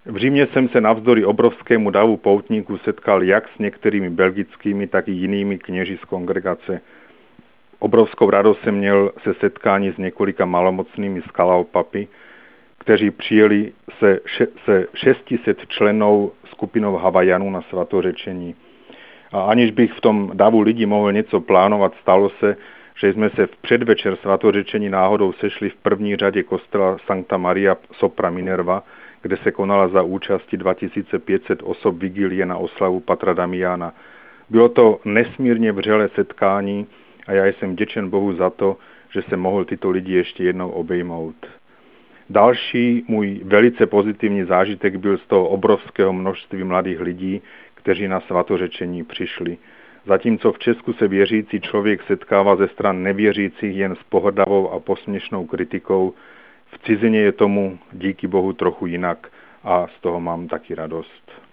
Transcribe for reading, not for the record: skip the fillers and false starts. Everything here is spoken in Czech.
V Římě jsem se navzdory obrovskému davu poutníků setkal jak s některými belgickými, tak i jinými kněži z kongregace. Obrovskou radost jsem měl se setkání s několika malomocnými skalaopapy, kteří přijeli se 600 členů skupinou Havajanů na svatořečení. A aniž bych v tom davu lidí mohl něco plánovat, stalo se, že jsme se v předvečer svatořečení náhodou sešli v první řadě kostela Sancta Maria Sopra Minerva, kde se konala za účasti 2500 osob vigilie na oslavu Patra Damiana. Bylo to nesmírně vřelé setkání a já jsem vděčen Bohu za to, že jsem mohl tyto lidi ještě jednou obejmout. Další můj velice pozitivní zážitek byl z toho obrovského množství mladých lidí, kteří na svatořečení přišli. Zatímco v Česku se věřící člověk setkává ze stran nevěřících jen s pohrdavou a posměšnou kritikou, v cizině je tomu díky Bohu trochu jinak a z toho mám taky radost.